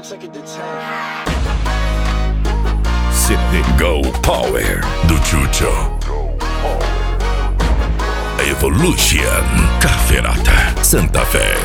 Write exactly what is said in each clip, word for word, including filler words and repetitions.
Sydney Go Power do Ciuccio. Evolution Cafferata Santa Fe.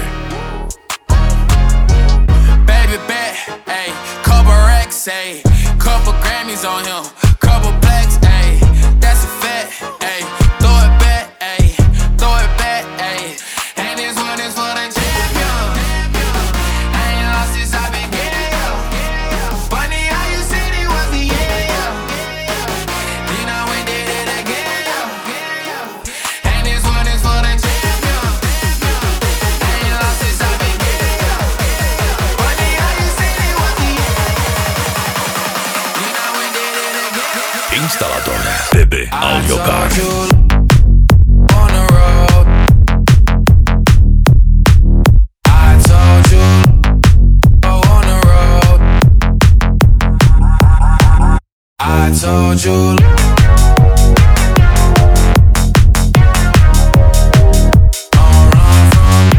Baby bet, ayy, couple racks, ayy, couple Grammys on him, couple blacks, ayy, that's a fact, ayy, throw it back, ayy, throw it back, ayy, and this one is for the champion. I ain't lost since I began, yo. Funny how you said it was the end, yo. Then I went did it again, yo. And this one is for the champion. I ain't lost since I began, yo. Funny how you said it was the end. Then I went did it again. Instalator Bebe Audio Car. I told you. Don't run from.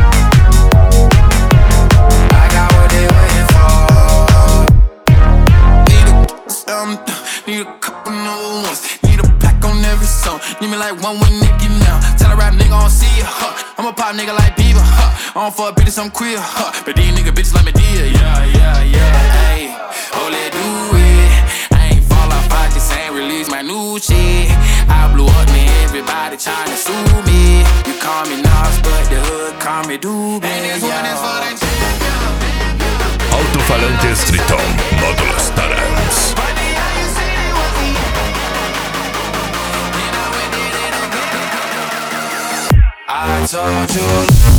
I got what they waiting for. Need a um, need a couple new ones. Need a pack on every song. Need me like one with Nicki now. Tell a rap nigga I don't see ya. Huh. I'm a pop nigga like Bieber. Huh. I don't fuck bitches, I'm queer. Huh. But these nigga bitches like me dear. Yeah, yeah, yeah. Ayy, oh let do it. Release my new shit. I blew up, man, everybody tryna sue me. You call me Nas, but the hood call me Doobie. And this one is for the champion. Altofalante Striton Modulo Starams. Funny how you said it was the end. Then I went did it again. I told you.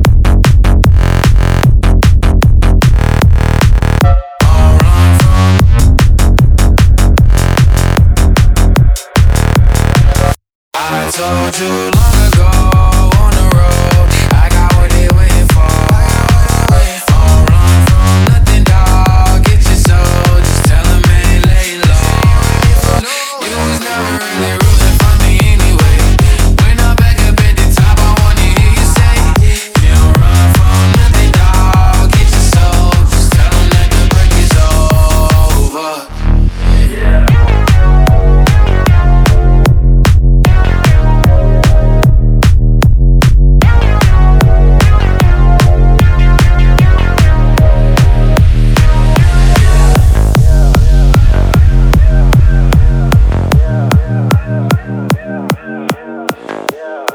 I told you long ago on the road, I got what they waiting for. Don't run from nothing, dawg. Get your soul, just tell them ain't lay low. You was never really rooting for me anyway. When I'm back up at the top, I wanna hear you say, you don't run from nothing, dawg. Get your soul, just tell them that the break is over. Yeah.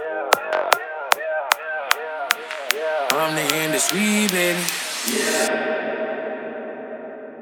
From the industry, baby. Yeah.